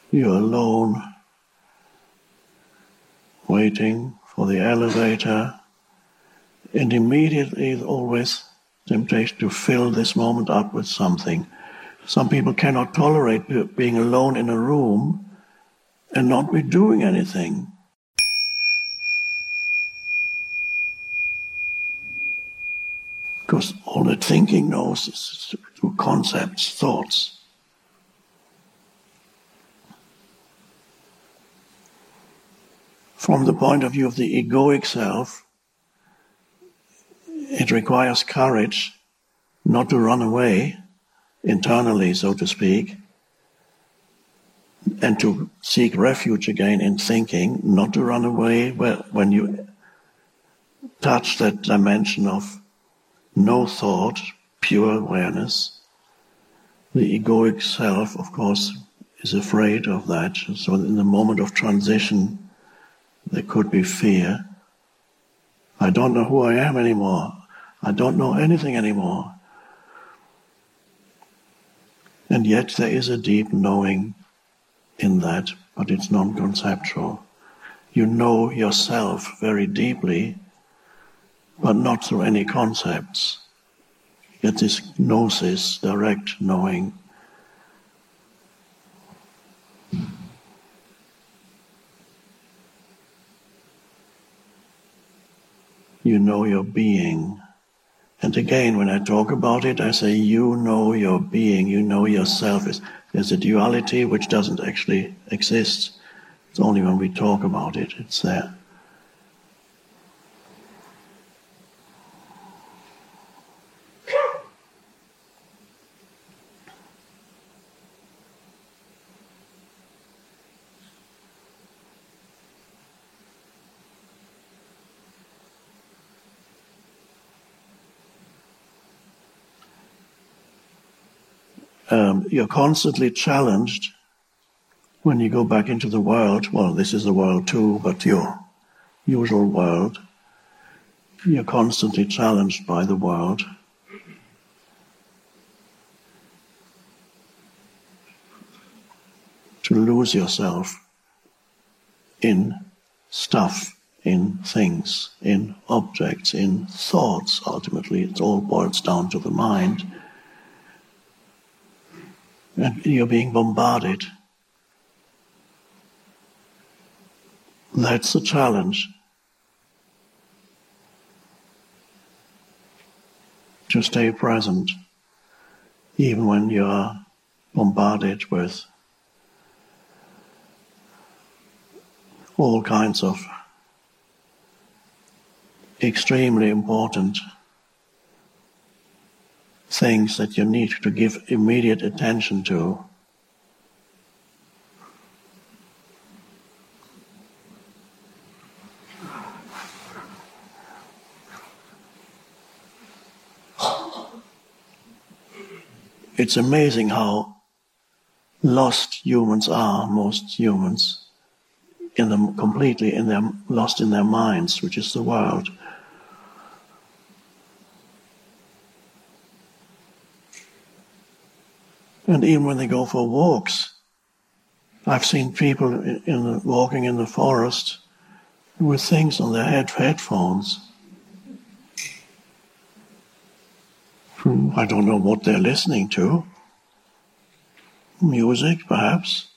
You're alone, waiting for the elevator, and immediately there's always temptation to fill this moment up with something. Some people cannot tolerate being alone in a room and not be doing anything. Because all that thinking knows is through concepts, thoughts. From the point of view of the egoic self, it requires courage not to run away internally, so to speak, and to seek refuge again in thinking, not to run away when you touch that dimension of no thought, pure awareness. The egoic self, of course, is afraid of that. So in the moment of transition, there could be fear. I don't know who I am anymore. I don't know anything anymore. And yet there is a deep knowing in that, but it's non-conceptual. You know yourself very deeply, but not through any concepts. Yet this gnosis, direct knowing. You know your being. And again, when I talk about it, I say you know your being, you know yourself. There's a duality which doesn't actually exist. It's only when we talk about it, it's there. You're constantly challenged when you go back into the world. Well, this is the world too, but your usual world. You're constantly challenged by the world. To lose yourself in stuff, in things, in objects, in thoughts. Ultimately, it all boils down to the mind. And you're being bombarded. That's the challenge. To stay present, even when you're bombarded with all kinds of extremely important things that you need to give immediate attention to. It's amazing how lost humans are, most humans, lost in their minds, which is the world. And even when they go for walks, I've seen people walking in the forest with things on their headphones. I don't know what they're listening to. Music, perhaps.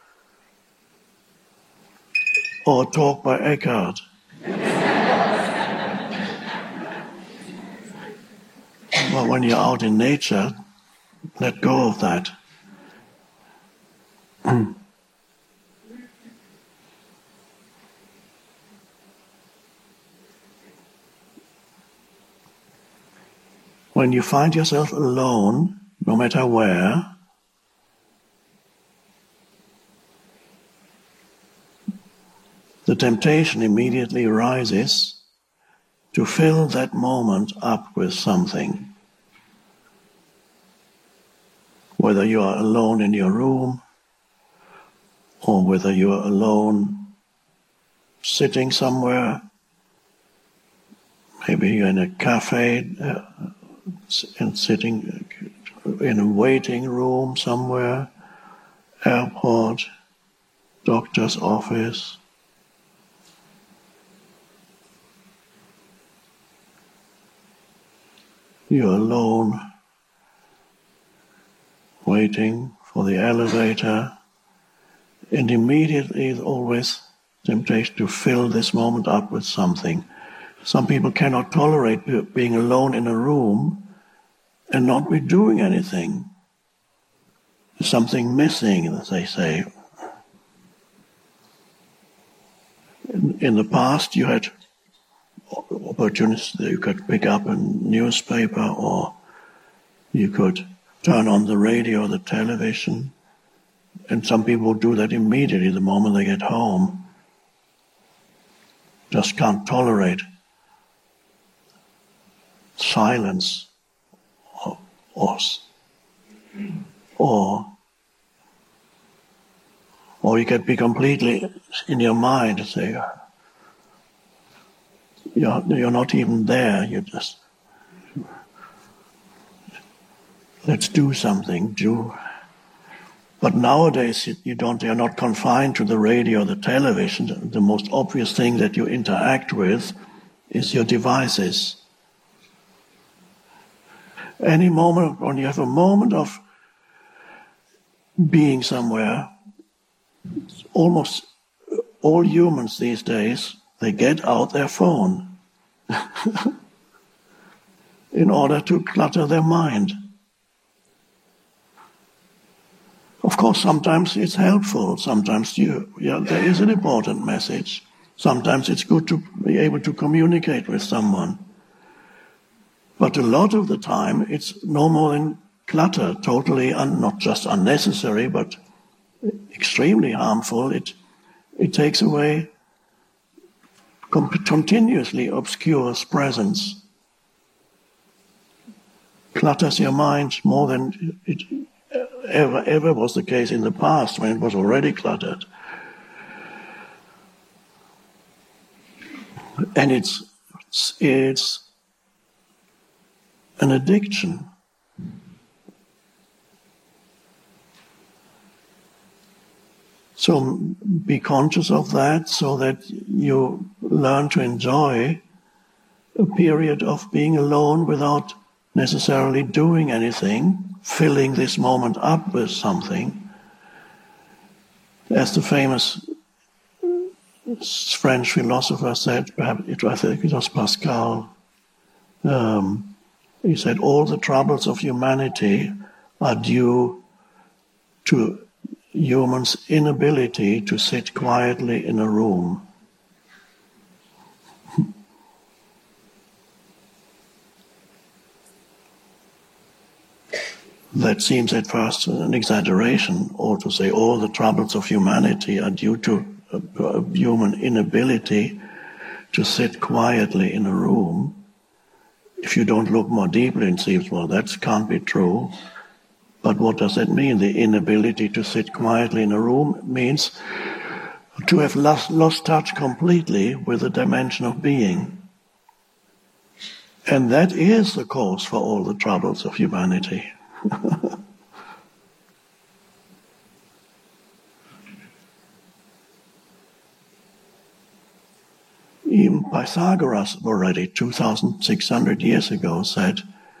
Or a talk by Eckhart. Well, when you're out in nature, let go of that. When you find yourself alone, no matter where, the temptation immediately arises to fill that moment up with something. Whether you are alone in your room, or whether you are alone sitting somewhere, maybe you're in a cafe and sitting in a waiting room somewhere, airport, doctor's office, you're alone, waiting for the elevator, and immediately there's always temptation to fill this moment up with something. Some people cannot tolerate being alone in a room and not be doing anything. There's something missing, as they say. In the past, you had opportunities that you could pick up a newspaper, or you could turn on the radio or the television, and some people do that immediately the moment they get home. Just can't tolerate silence or you can be completely in your mind and say, you're not even there, you just, let's do something, But nowadays you're not confined to the radio or the television. The most obvious thing that you interact with is your devices. Any moment, when you have a moment of being somewhere, almost all humans these days, they get out their phone in order to clutter their mind. Of course, sometimes it's helpful. Sometimes there is an important message. Sometimes it's good to be able to communicate with someone. But a lot of the time, it's no more than clutter, totally not just unnecessary, but extremely harmful. It takes away, continuously obscures presence, clutters your mind more than it ever was the case in the past, when it was already cluttered. And it's an addiction. So be conscious of that, so that you learn to enjoy a period of being alone without necessarily doing anything, filling this moment up with something. As the famous French philosopher said, I think it was Pascal, he said, all the troubles of humanity are due to humans' inability to sit quietly in a room. That seems at first an exaggeration, or to say all the troubles of humanity are due to a human inability to sit quietly in a room. If you don't look more deeply, it seems, well, that can't be true. But what does that mean? The inability to sit quietly in a room means to have lost touch completely with the dimension of being. And that is the cause for all the troubles of humanity. Even Pythagoras already 2,600 years ago said,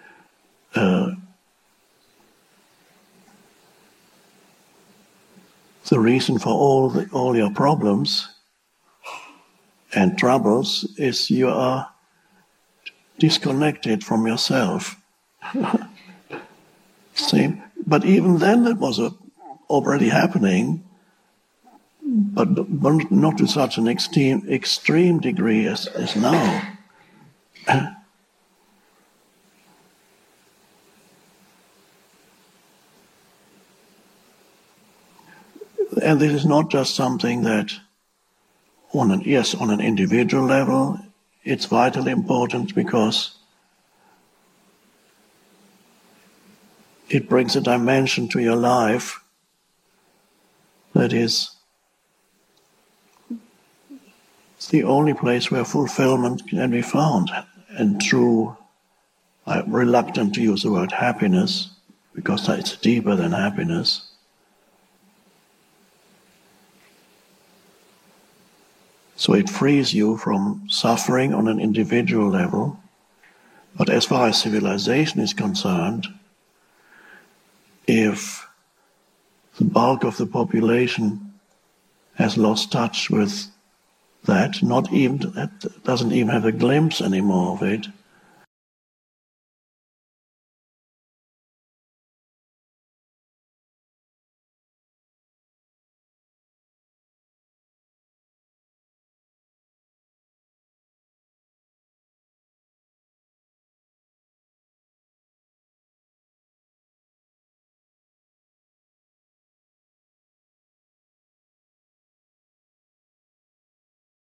the reason for all your problems and troubles is you are disconnected from yourself. Same, but even then it was already happening, but not to such an extreme degree as now. And this is not just something that, on an individual level, it's vitally important because it brings a dimension to your life that is the only place where fulfillment can be found. And true, I'm reluctant to use the word happiness, because it's deeper than happiness. So it frees you from suffering on an individual level. But as far as civilization is concerned, if the bulk of the population has lost touch with that, doesn't even have a glimpse anymore of it,